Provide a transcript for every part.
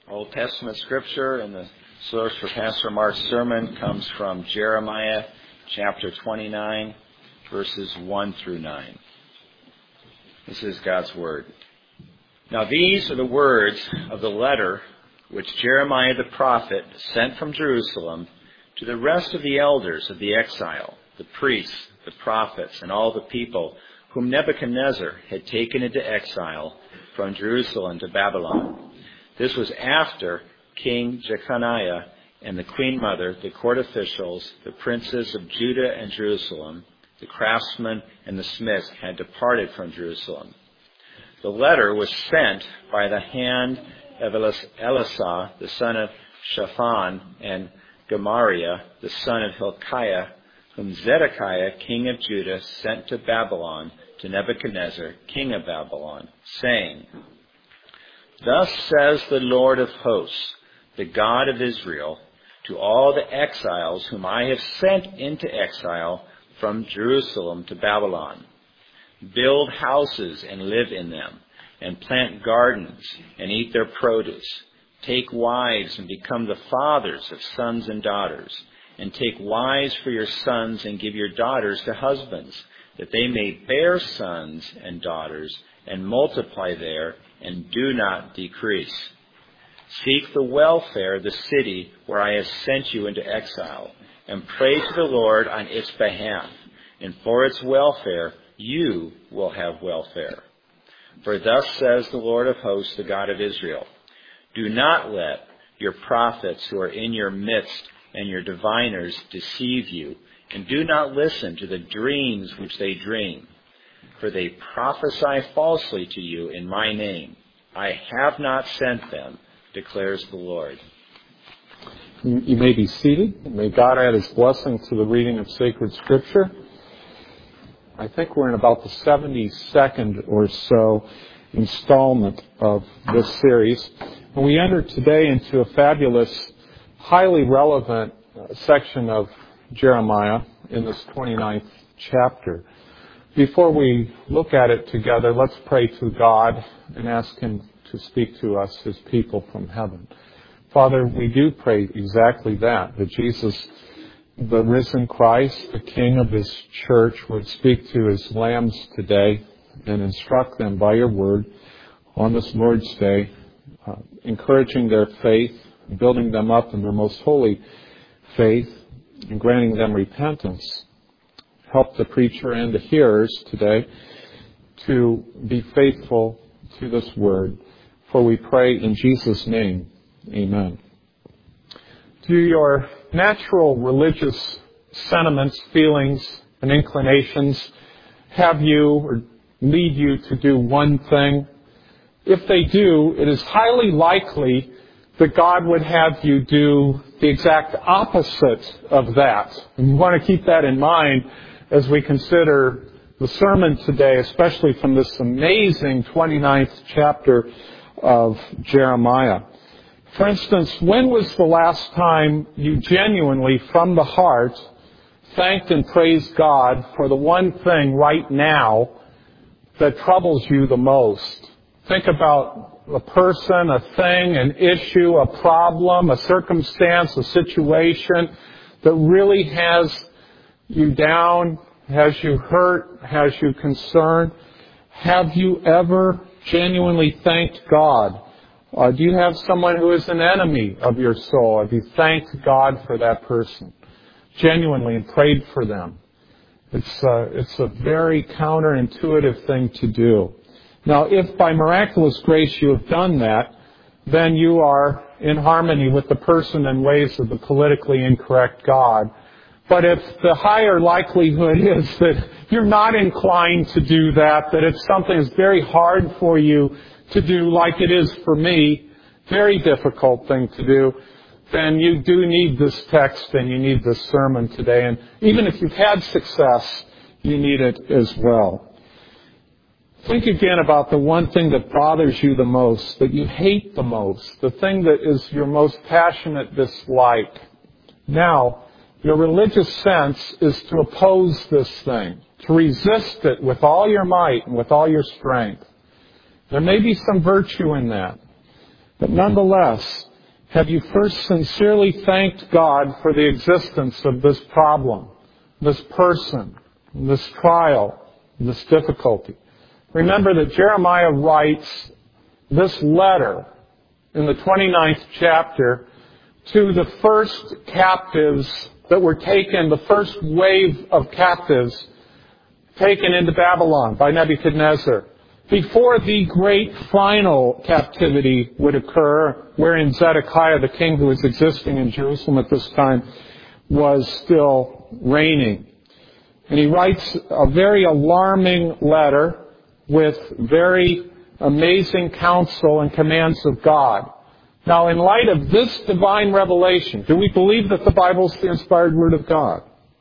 Old Testament scripture, and the source for Pastor Mark's sermon comes from Jeremiah chapter 29, verses 1 through 9. This is God's word. Now these are the words of the letter which Jeremiah the prophet sent from Jerusalem to the rest of the elders of the exile, the priests, the prophets, and all the people whom Nebuchadnezzar had taken into exile from Jerusalem to Babylon. This was after King Jeconiah and the queen mother, the court officials, the princes of Judah and Jerusalem, the craftsmen and the smiths had departed from Jerusalem. The letter was sent by the hand of Elisah, the son of Shaphan, and Gemariah, the son of Hilkiah, whom Zedekiah, king of Judah, sent to Babylon to Nebuchadnezzar, king of Babylon, saying, Thus says the Lord of hosts, the God of Israel, to all the exiles whom I have sent into exile from Jerusalem to Babylon. Build houses and live in them, and plant gardens and eat their produce. Take wives and become the fathers of sons and daughters, and take wives for your sons and give your daughters to husbands, that they may bear sons and daughters and multiply there and do not decrease. Seek the welfare of the city where I have sent you into exile, and pray to the Lord on its behalf, and for its welfare you will have welfare. For thus says the Lord of hosts, the God of Israel, Do not let your prophets who are in your midst and your diviners deceive you, and do not listen to the dreams which they dream. For they prophesy falsely to you in my name. I have not sent them, declares the Lord. You may be seated. May God add His blessing to the reading of sacred Scripture. I think we're in about the 72nd or so installment of this series. And we enter today into a fabulous, highly relevant section of Jeremiah in this 29th chapter. Before we look at it together, let's pray to God and ask Him to speak to us, His people from heaven. Father, we do pray exactly that Jesus, the risen Christ, the King of His church, would speak to His lambs today and instruct them by your word on this Lord's Day, encouraging their faith, building them up in their most holy faith, and granting them repentance. Help the preacher and the hearers today to be faithful to this word. For we pray in Jesus' name, amen. Do your natural religious sentiments, feelings, and inclinations have you or lead you to do one thing? If they do, it is highly likely that God would have you do the exact opposite of that. And we want to keep that in mind as we consider the sermon today, especially from this amazing 29th chapter of Jeremiah. For instance, when was the last time you genuinely, from the heart, thanked and praised God for the one thing right now that troubles you the most? Think about a person, a thing, an issue, a problem, a circumstance, a situation that really has you down, has you hurt, has you concerned. Have you ever genuinely thanked God? Do you have someone who is an enemy of your soul? Have you thanked God for that person genuinely and prayed for them? It's a very counterintuitive thing to do. Now, if by miraculous grace you have done that, then you are in harmony with the person and ways of the politically incorrect God. But if the higher likelihood is that you're not inclined to do that, that it's something that's very hard for you to do, like it is for me, very difficult thing to do, then you do need this text and you need this sermon today. And even if you've had success, you need it as well. Think again about the one thing that bothers you the most, that you hate the most, the thing that is your most passionate dislike. Now, your religious sense is to oppose this thing, to resist it with all your might and with all your strength. There may be some virtue in that, but nonetheless, have you first sincerely thanked God for the existence of this problem, this person, this trial, this difficulty? Remember that Jeremiah writes this letter in the 29th chapter to the first captives that were taken, the first wave of captives taken into Babylon by Nebuchadnezzar, before the great final captivity would occur, wherein Zedekiah, the king who was existing in Jerusalem at this time, was still reigning. And he writes a very alarming letter with very amazing counsel and commands of God. Now, in light of this divine revelation, do we believe that the Bible is the inspired Word of God?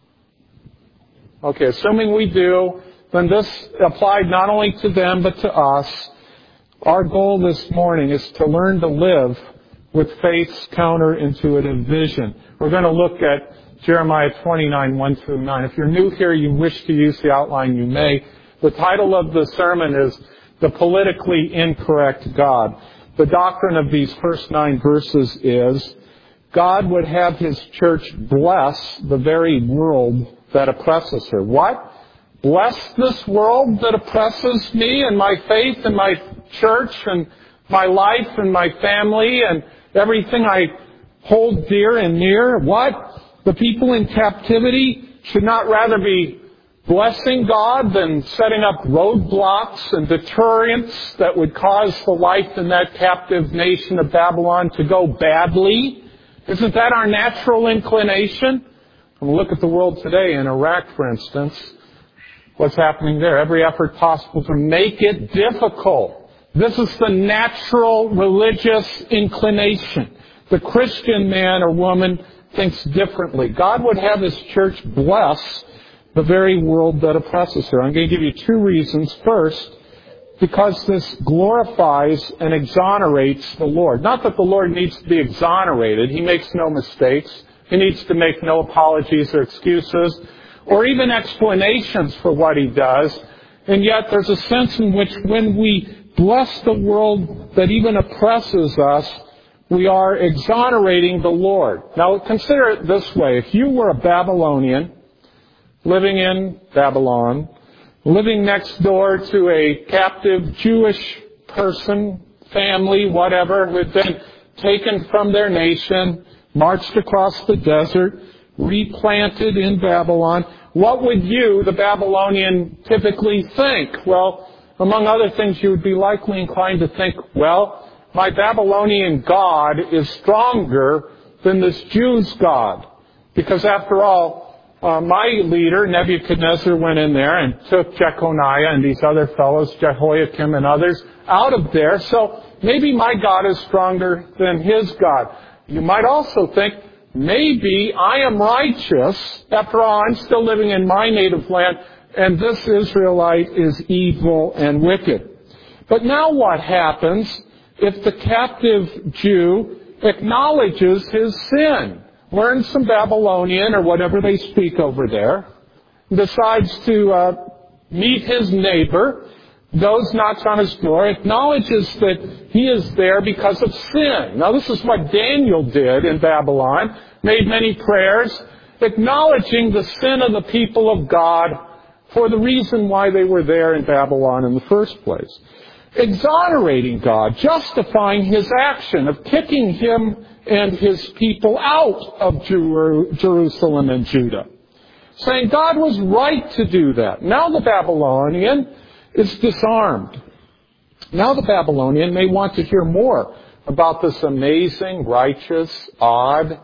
Okay, assuming we do, then this applied not only to them but to us. Our goal this morning is to learn to live with faith's counterintuitive vision. We're going to look at Jeremiah 29, 1 through 9. If you're new here, you wish to use the outline, you may. The title of the sermon is The Politically Incorrect God. The doctrine of these first 9 verses is God would have His church bless the very world that oppresses her. What? Bless this world that oppresses me and my faith and my church and my life and my family and everything I hold dear and near? What? The people in captivity should not rather be blessing God than setting up roadblocks and deterrents that would cause the life in that captive nation of Babylon to go badly? Isn't that our natural inclination? When we look at the world today, in Iraq, for instance, what's happening there? Every effort possible to make it difficult. This is the natural religious inclination. The Christian man or woman thinks differently. God would have His church bless the very world that oppresses her. I'm going to give you 2 reasons. First, because this glorifies and exonerates the Lord. Not that the Lord needs to be exonerated. He makes no mistakes. He needs to make no apologies or excuses or even explanations for what He does. And yet there's a sense in which when we bless the world that even oppresses us, we are exonerating the Lord. Now consider it this way. If you were a Babylonian living in Babylon, living next door to a captive Jewish person, family, whatever, who had been taken from their nation, marched across the desert, replanted in Babylon, what would you, the Babylonian, typically think? Well, among other things, you would be likely inclined to think, well, my Babylonian God is stronger than this Jew's God. Because after all, my leader, Nebuchadnezzar, went in there and took Jeconiah and these other fellows, Jehoiakim and others, out of there. So maybe my God is stronger than his God. You might also think, maybe I am righteous. After all, I'm still living in my native land, and this Israelite is evil and wicked. But now what happens if the captive Jew acknowledges his sin, learns some Babylonian or whatever they speak over there, decides to meet his neighbor, goes, knocks on his door, acknowledges that he is there because of sin. Now this is what Daniel did in Babylon, made many prayers, acknowledging the sin of the people of God for the reason why they were there in Babylon in the first place. Exonerating God, justifying His action of kicking Him and His people out of Jerusalem and Judah. Saying God was right to do that. Now the Babylonian is disarmed. Now the Babylonian may want to hear more about this amazing, righteous, odd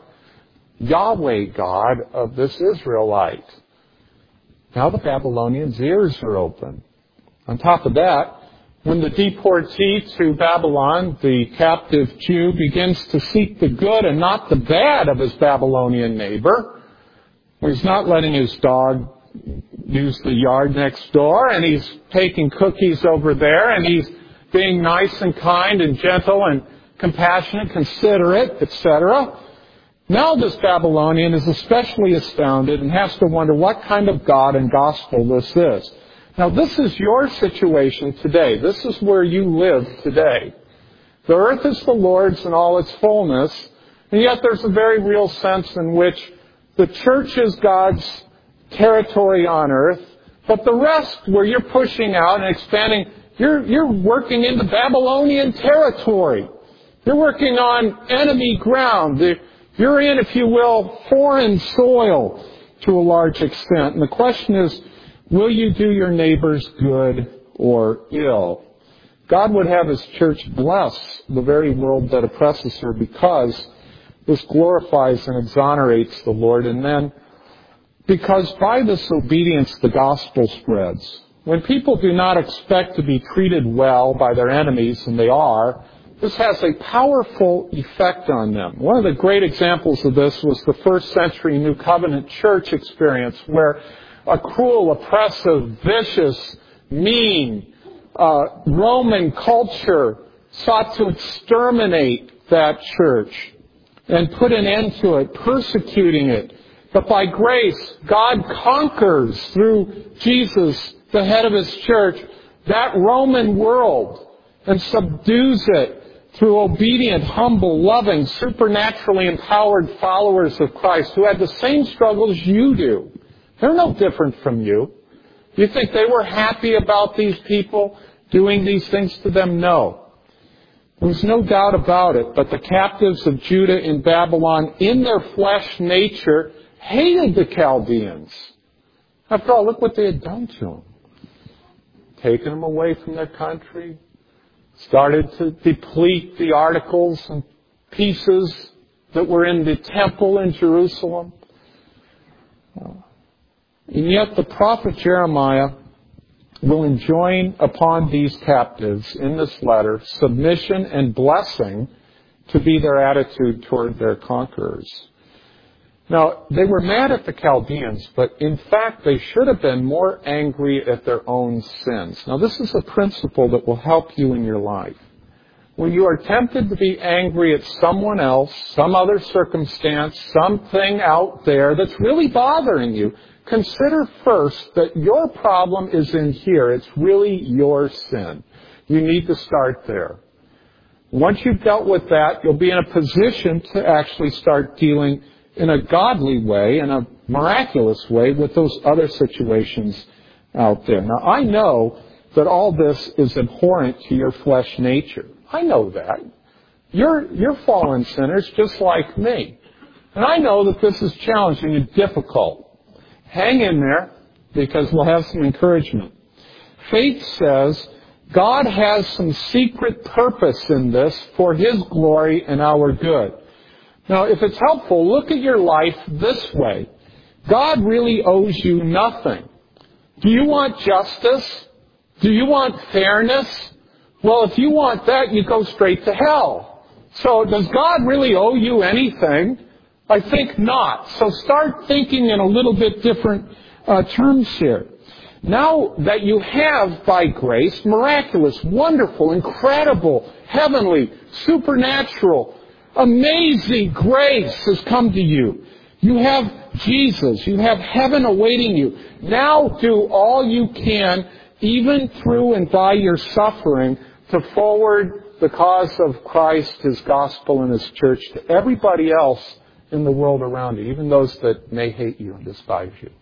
Yahweh God of this Israelite. Now the Babylonian's ears are open. On top of that, when the deportee to Babylon, the captive Jew, begins to seek the good and not the bad of his Babylonian neighbor, he's not letting his dog use the yard next door, and he's taking cookies over there, and he's being nice and kind and gentle and compassionate, considerate, etc. Now this Babylonian is especially astounded and has to wonder what kind of God and gospel this is. Now this is your situation today. This is where you live today. The earth is the Lord's in all its fullness, And yet there's a very real sense in which the church is God's territory on earth, but the rest, where you're pushing out and expanding, you're working into Babylonian territory. You're working on enemy ground. You're in, if you will, foreign soil to a large extent. And the question is, will you do your neighbors good or ill? God would have His church bless the very world that oppresses her, because this glorifies and exonerates the Lord. And then, because by this obedience the gospel spreads. When people do not expect to be treated well by their enemies, and they are, this has a powerful effect on them. One of the great examples of this was the first century New Covenant church experience, where a cruel, oppressive, vicious, mean Roman culture sought to exterminate that church and put an end to it, persecuting it. But by grace, God conquers through Jesus, the head of His church, that Roman world and subdues it through obedient, humble, loving, supernaturally empowered followers of Christ who had the same struggles you do. They're no different from you. You think they were happy about these people doing these things to them? No. There's no doubt about it. But the captives of Judah in Babylon, in their flesh nature, hated the Chaldeans. After all, look what they had done to them. Taken them away from their country, started to deplete the articles and pieces that were in the temple in Jerusalem. And yet the prophet Jeremiah will enjoin upon these captives in this letter submission and blessing to be their attitude toward their conquerors. Now, they were mad at the Chaldeans, but in fact they should have been more angry at their own sins. Now, this is a principle that will help you in your life. When you are tempted to be angry at someone else, some other circumstance, something out there that's really bothering you, consider first that your problem is in here. It's really your sin. You need to start there. Once you've dealt with that, you'll be in a position to actually start dealing in a godly way, in a miraculous way, with those other situations out there. Now, I know that all this is abhorrent to your flesh nature. I know that. You're fallen sinners just like me. And I know that this is challenging and difficult. Hang in there, because we'll have some encouragement. Faith says God has some secret purpose in this for His glory and our good. Now, if it's helpful, look at your life this way. God really owes you nothing. Do you want justice? Do you want fairness? Well, if you want that, you go straight to hell. So does God really owe you anything? I think not. So start thinking in a little bit different terms here. Now that you have, by grace, miraculous, wonderful, incredible, heavenly, supernatural, amazing grace has come to you. You have Jesus. You have heaven awaiting you. Now do all you can, even through and by your suffering, to forward the cause of Christ, His gospel, and His church to everybody else in the world around you, even those that may hate you and despise you.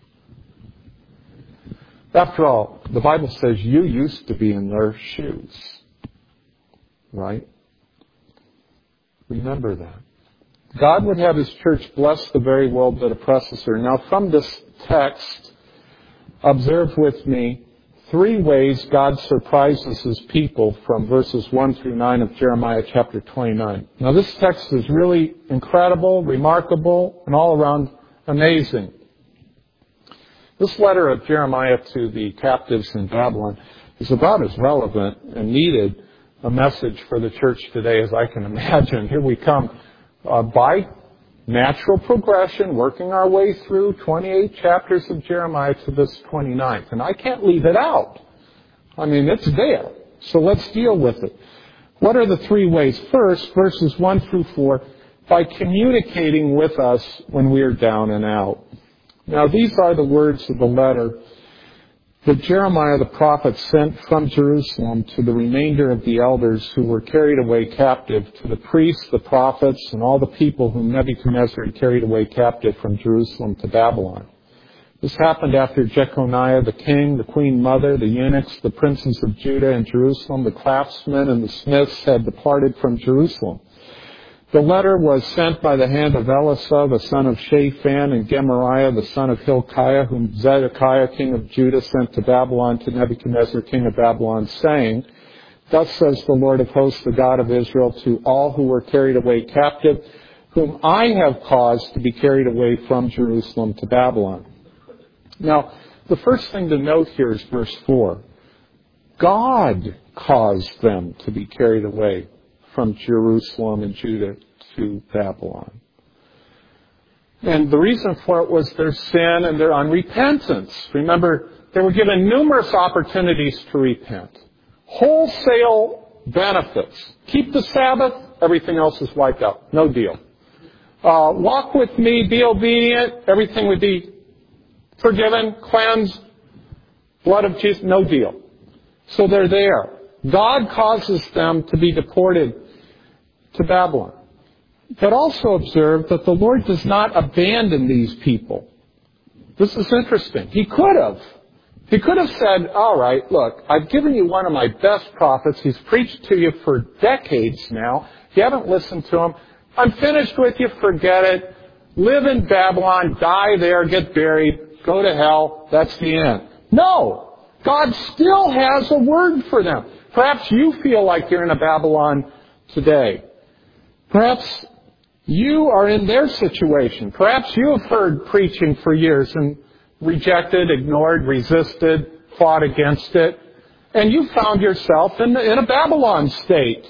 After all, the Bible says you used to be in their shoes. Right? Remember that. God would have His church bless the very world that oppresses her. Now, from this text, observe with me 3 ways God surprises His people from verses 1 through 9 of Jeremiah chapter 29. Now, this text is really incredible, remarkable, and all around amazing. This letter of Jeremiah to the captives in Babylon is about as relevant and needed a message for the church today as I can imagine. Here we come by natural progression, working our way through 28 chapters of Jeremiah to this 29th. And I can't leave it out. I mean, it's there. So let's deal with it. What are the 3 ways? First, verses 1 through 4, by communicating with us when we are down and out. Now, these are the words of the letter. that Jeremiah the prophet sent from Jerusalem to the remainder of the elders who were carried away captive, to the priests, the prophets, and all the people whom Nebuchadnezzar had carried away captive from Jerusalem to Babylon. This happened after Jeconiah the king, the queen mother, the eunuchs, the princes of Judah and Jerusalem, the craftsmen and the smiths had departed from Jerusalem. The letter was sent by the hand of Elisha, the son of Shaphan, and Gemariah, the son of Hilkiah, whom Zedekiah, king of Judah, sent to Babylon to Nebuchadnezzar, king of Babylon, saying, Thus says the Lord of hosts, the God of Israel, to all who were carried away captive, whom I have caused to be carried away from Jerusalem to Babylon. Now, the first thing to note here is verse 4. God caused them to be carried away from Jerusalem and Judah to Babylon. And the reason for it was their sin and their unrepentance. Remember, they were given numerous opportunities to repent. Wholesale benefits. Keep the Sabbath, everything else is wiped out. No deal. Walk with me, be obedient, everything would be forgiven, cleansed, blood of Jesus, no deal. So they're there. God causes them to be deported to Babylon. But also observe that the Lord does not abandon these people. This is interesting. He could have. He could have said, all right, look, I've given you one of my best prophets. He's preached to you for decades now. You haven't listened to him. I'm finished with you. Forget it. Live in Babylon. Die there. Get buried. Go to hell. That's the end. No. God still has a word for them. Perhaps you feel like you're in a Babylon today. Perhaps you are in their situation. Perhaps you have heard preaching for years and rejected, ignored, resisted, fought against it, and you found yourself in a Babylon state.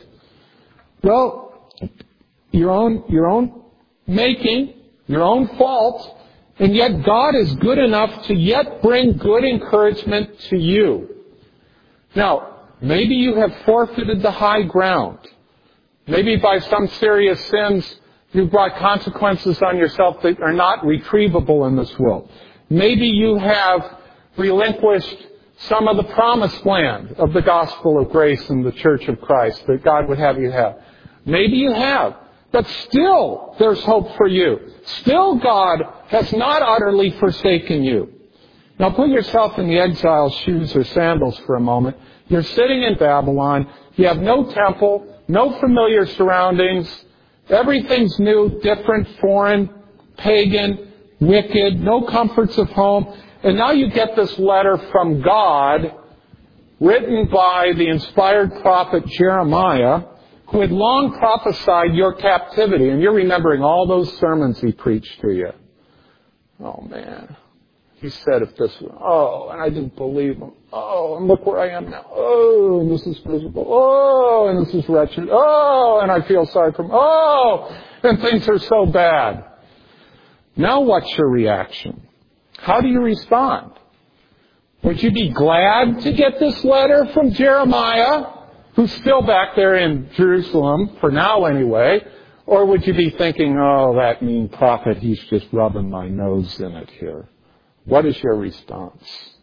Well, your own making, your own fault, and yet God is good enough to yet bring good encouragement to you. Now, maybe you have forfeited the high ground. Maybe by some serious sins, you've brought consequences on yourself that are not retrievable in this world. Maybe you have relinquished some of the promised land of the gospel of grace in the church of Christ that God would have you have. Maybe you have. But still, there's hope for you. Still, God has not utterly forsaken you. Now, put yourself in the exile's shoes or sandals for a moment. You're sitting in Babylon. You have no temple, no familiar surroundings. Everything's new, different, foreign, pagan, wicked, no comforts of home. And now you get this letter from God, written by the inspired prophet Jeremiah, who had long prophesied your captivity. And you're remembering all those sermons he preached to you. Oh, man. He said if this was, oh, and I didn't believe him. Oh, and look where I am now. Oh, and this is miserable. Oh, and this is wretched. Oh, and I feel sorry for him. Oh, and things are so bad. Now what's your reaction? How do you respond? Would you be glad to get this letter from Jeremiah, who's still back there in Jerusalem, for now anyway? Or would you be thinking, oh, that mean prophet, he's just rubbing my nose in it here? What is your response?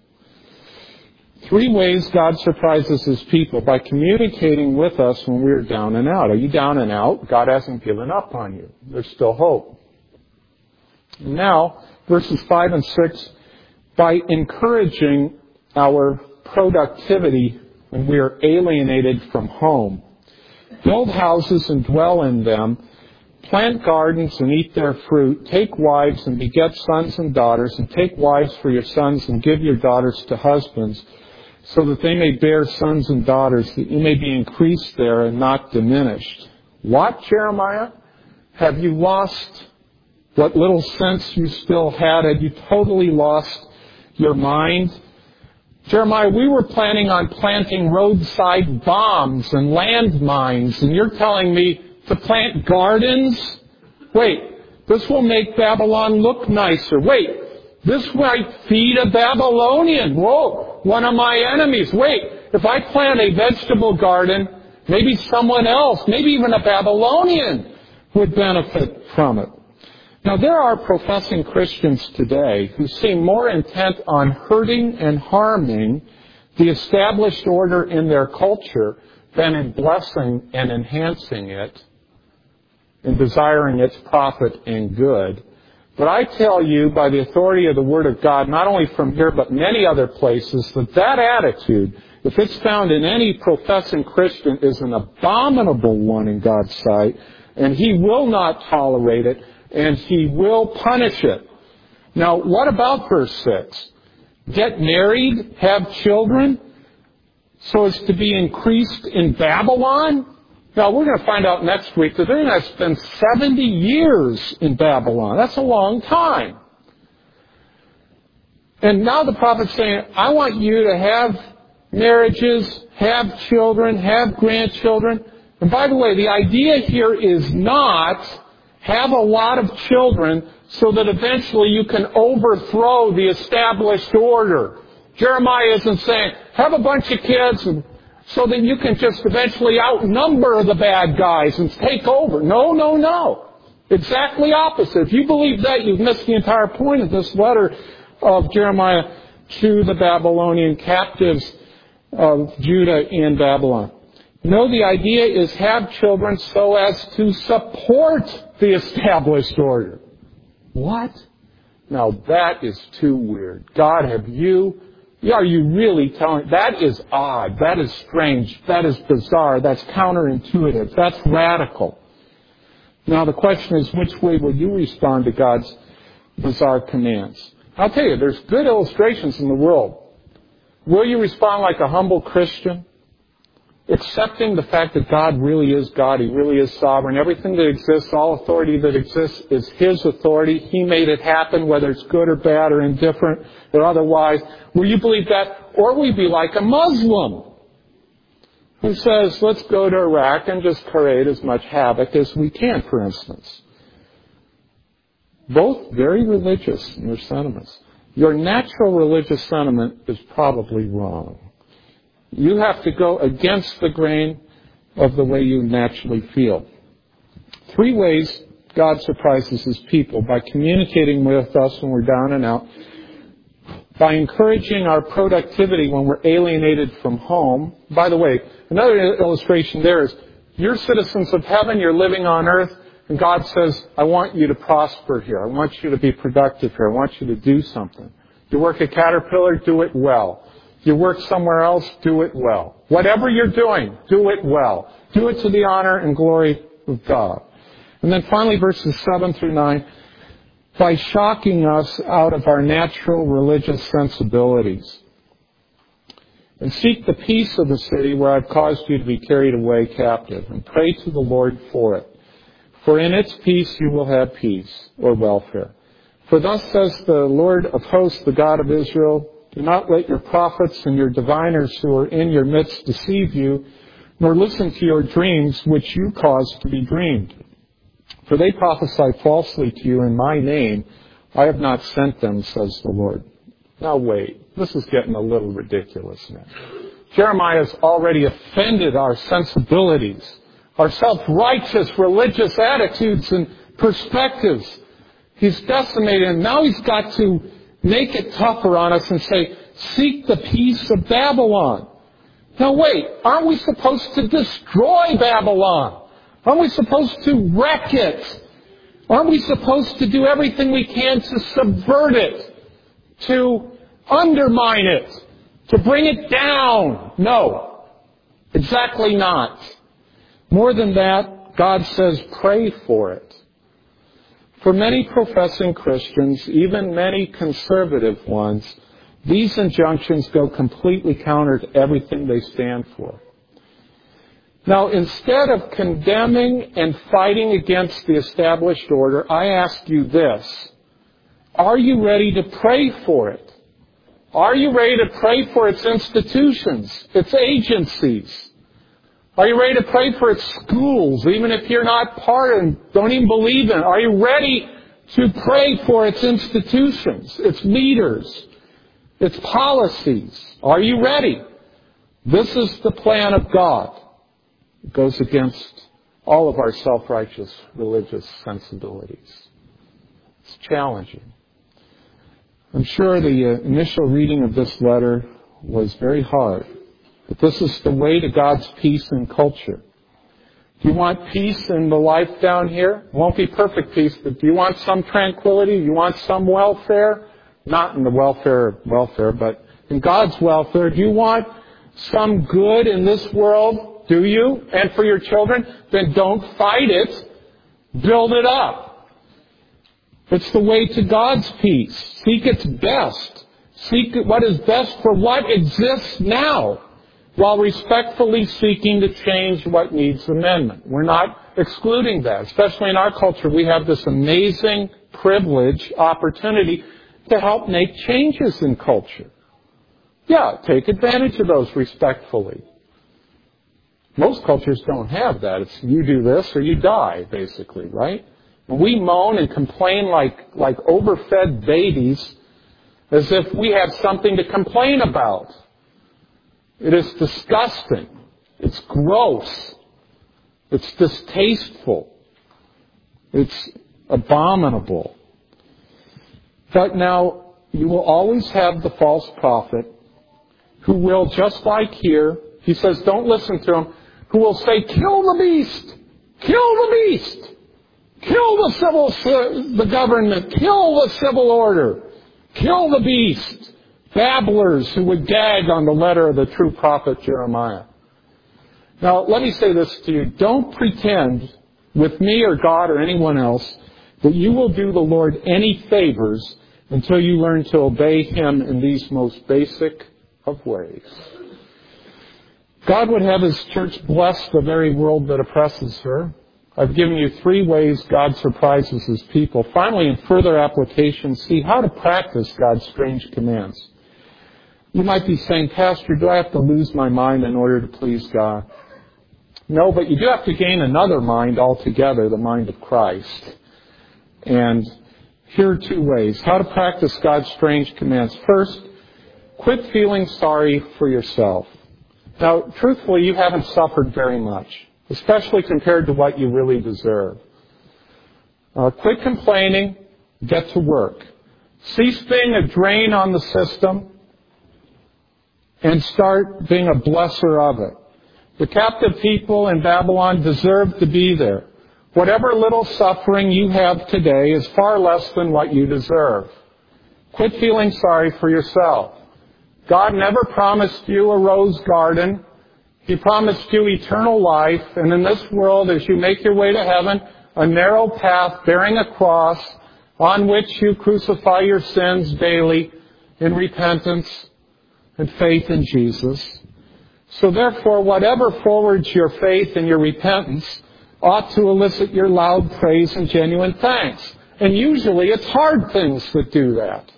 3 ways God surprises His people: by communicating with us when we're down and out. Are you down and out? God hasn't given up on you. There's still hope. Now, verses 5 and 6, by encouraging our productivity when we are alienated from home. Build houses and dwell in them. Plant gardens and eat their fruit. Take wives and beget sons and daughters. And take wives for your sons and give your daughters to husbands, so that they may bear sons and daughters, that you may be increased there and not diminished. What, Jeremiah? Have you lost what little sense you still had? Had you totally lost your mind? Jeremiah, we were planning on planting roadside bombs and landmines, and you're telling me to plant gardens? Wait, this will make Babylon look nicer. Wait, this might feed a Babylonian. Whoa, one of my enemies. Wait, if I plant a vegetable garden, maybe someone else, maybe even a Babylonian, would benefit from it. Now, there are professing Christians today who seem more intent on hurting and harming the established order in their culture than in blessing and enhancing it, and desiring its profit and good. But I tell you, by the authority of the Word of God, not only from here but many other places, that attitude, if it's found in any professing Christian, is an abominable one in God's sight, and He will not tolerate it, and He will punish it. Now, what about verse 6? Get married, have children, so as to be increased in Babylon? Now, we're going to find out next week that they're going to spend 70 years in Babylon. That's a long time. And now the prophet's saying, I want you to have marriages, have children, have grandchildren. And by the way, the idea here is not have a lot of children so that eventually you can overthrow the established order. Jeremiah isn't saying, have a bunch of kids so that you can just eventually outnumber the bad guys and take over. No. Exactly opposite. If you believe that, you've missed the entire point of this letter of Jeremiah to the Babylonian captives of Judah in Babylon. No, the idea is have children so as to support the established order. What? Now that is too weird. God, are you really telling? That is odd. That is strange. That is bizarre. That's counterintuitive. That's radical. Now the question is, which way will you respond to God's bizarre commands? I'll tell you, there's good illustrations in the world. Will you respond like a humble Christian? Accepting the fact that God really is God. He really is sovereign. Everything that exists, all authority that exists is His authority. He made it happen, whether it's good or bad or indifferent or otherwise. Will you believe that? Or will you be like a Muslim who says, let's go to Iraq and just create as much havoc as we can, for instance? Both very religious in their sentiments. Your natural religious sentiment is probably wrong. You have to go against the grain of the way you naturally feel. 3 ways God surprises His people: by communicating with us when we're down and out, by encouraging our productivity when we're alienated from home. By the way, another illustration there is, you're citizens of heaven, you're living on earth, and God says, I want you to prosper here. I want you to be productive here. I want you to do something. You work at Caterpillar, do it well. You work somewhere else, do it well. Whatever you're doing, do it well. Do it to the honor and glory of God. And then finally, verses 7 through 9, by shocking us out of our natural religious sensibilities. And seek the peace of the city where I've caused you to be carried away captive, and pray to the Lord for it. For in its peace you will have peace, or welfare. For thus says the Lord of hosts, the God of Israel, do not let your prophets and your diviners who are in your midst deceive you, nor listen to your dreams which you cause to be dreamed. For they prophesy falsely to you in my name. I have not sent them, says the Lord. Now wait, this is getting a little ridiculous now. Jeremiah has already offended our sensibilities, our self-righteous religious attitudes and perspectives. He's decimated, and now he's got to make it tougher on us and say, seek the peace of Babylon. Now wait, aren't we supposed to destroy Babylon? Aren't we supposed to wreck it? Aren't we supposed to do everything we can to subvert it, to undermine it, to bring it down? No, exactly not. More than that, God says, pray for it. For many professing Christians, even many conservative ones, these injunctions go completely counter to everything they stand for. Now, instead of condemning and fighting against the established order, I ask you this: are you ready to pray for it? Are you ready to pray for its institutions, its agencies? Are you ready to pray for its schools, even if you're not part and don't even believe in it? Are you ready to pray for its institutions, its leaders, its policies? Are you ready? This is the plan of God. It goes against all of our self-righteous religious sensibilities. It's challenging. I'm sure the initial reading of this letter was very hard. But this is the way to God's peace in culture. Do you want peace in the life down here? It won't be perfect peace, but do you want some tranquility? Do you want some welfare? Not in the welfare, but in God's welfare. Do you want some good in this world? Do you? And for your children? Then don't fight it. Build it up. It's the way to God's peace. Seek its best. Seek what is best for what exists now, while respectfully seeking to change what needs amendment. We're not excluding that. Especially in our culture, we have this amazing privilege, opportunity to help make changes in culture. Yeah, take advantage of those respectfully. Most cultures don't have that. It's you do this or you die, basically, right? We moan and complain like overfed babies as if we have something to complain about. It is disgusting. It's gross. It's distasteful. It's abominable. But now, you will always have the false prophet who will, just like here, he says, don't listen to him, who will say, kill the beast! Kill the beast! Kill the government! Kill the civil order! Kill the beast! Babblers who would gag on the letter of the true prophet Jeremiah. Now, let me say this to you. Don't pretend with me or God or anyone else that you will do the Lord any favors until you learn to obey Him in these most basic of ways. God would have His church bless the very world that oppresses her. I've given you 3 ways God surprises His people. Finally, in further application, see how to practice God's strange commands. You might be saying, Pastor, do I have to lose my mind in order to please God? No, but you do have to gain another mind altogether, the mind of Christ. And here are 2 ways. How to practice God's strange commands. First, quit feeling sorry for yourself. Now, truthfully, you haven't suffered very much, especially compared to what you really deserve. Quit complaining. Get to work. Cease being a drain on the system and start being a blesser of it. The captive people in Babylon deserve to be there. Whatever little suffering you have today is far less than what you deserve. Quit feeling sorry for yourself. God never promised you a rose garden. He promised you eternal life. And in this world, as you make your way to heaven, a narrow path bearing a cross on which you crucify your sins daily in repentance and faith in Jesus. So therefore, whatever forwards your faith and your repentance ought to elicit your loud praise and genuine thanks. And usually it's hard things that do that.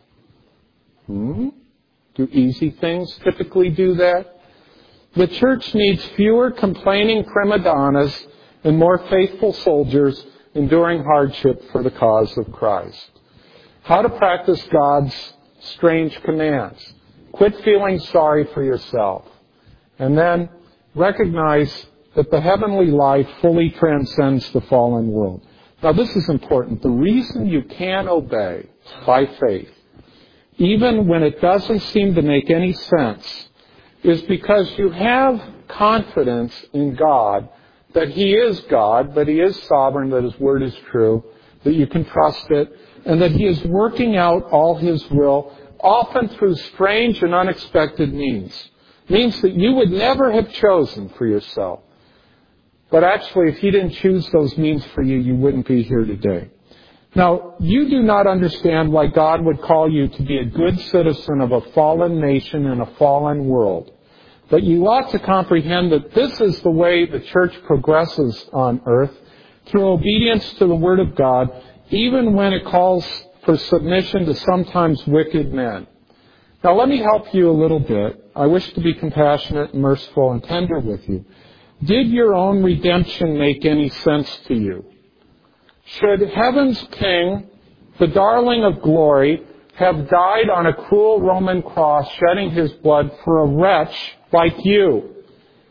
Do easy things typically do that? The church needs fewer complaining prima donnas and more faithful soldiers enduring hardship for the cause of Christ. How to practice God's strange commands. Quit feeling sorry for yourself. And then recognize that the heavenly life fully transcends the fallen world. Now this is important. The reason you can obey by faith, even when it doesn't seem to make any sense, is because you have confidence in God, that He is God, that He is sovereign, that His word is true, that you can trust it, and that He is working out all His will, often through strange and unexpected means. Means that you would never have chosen for yourself. But actually, if He didn't choose those means for you, you wouldn't be here today. Now, you do not understand why God would call you to be a good citizen of a fallen nation in a fallen world. But you ought to comprehend that this is the way the church progresses on earth, through obedience to the Word of God, even when it calls for submission to sometimes wicked men. Now, let me help you a little bit. I wish to be compassionate, merciful, and tender with you. Did your own redemption make any sense to you? Should heaven's King, the darling of glory, have died on a cruel Roman cross, shedding His blood for a wretch like you?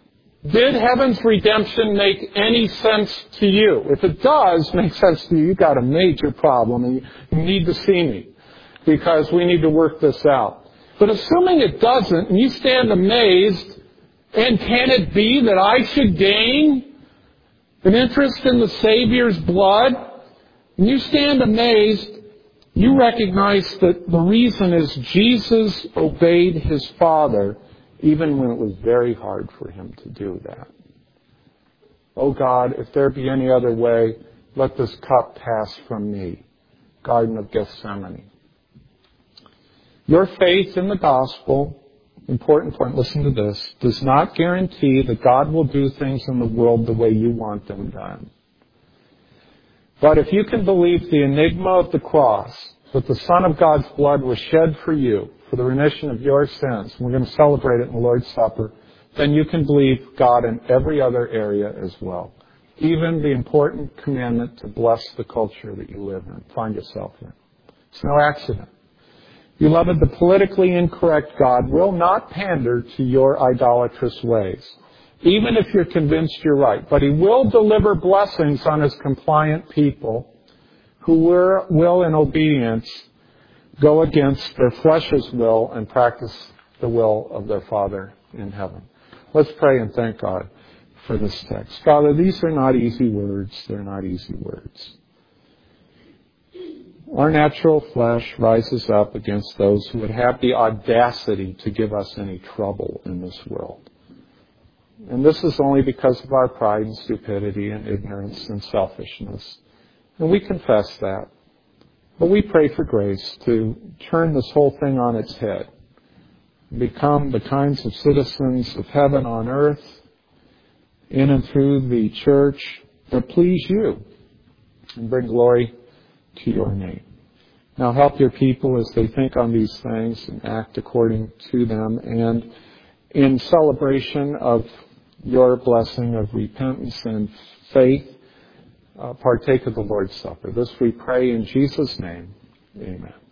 Did heaven's redemption make any sense to you? If it does make sense to you, you've got a major problem and you need to see me because we need to work this out. But assuming it doesn't and you stand amazed, and can it be that I should gain an interest in the Savior's blood? And you stand amazed, you recognize that the reason is Jesus obeyed His Father even when it was very hard for Him to do that. Oh God, if there be any other way, let this cup pass from me. Garden of Gethsemane. Your faith in the gospel, important point, listen to this, does not guarantee that God will do things in the world the way you want them done. But if you can believe the enigma of the cross, that the Son of God's blood was shed for you, for the remission of your sins, and we're going to celebrate it in the Lord's Supper, then you can believe God in every other area as well. Even the important commandment to bless the culture that you live in, find yourself in. It's no accident. Beloved, the politically incorrect God will not pander to your idolatrous ways, even if you're convinced you're right. But He will deliver blessings on His compliant people who will, in obedience, go against their flesh's will and practice the will of their Father in heaven. Let's pray and thank God for this text. Father, these are not easy words. They're not easy words. Our natural flesh rises up against those who would have the audacity to give us any trouble in this world. And this is only because of our pride and stupidity and ignorance and selfishness. And we confess that. But we pray for grace to turn this whole thing on its head. Become the kinds of citizens of heaven on earth, in and through the church, that please you and bring glory to your name. Now help your people as they think on these things and act according to them, and in celebration of your blessing of repentance and faith, partake of the Lord's Supper. This we pray in Jesus' name. Amen.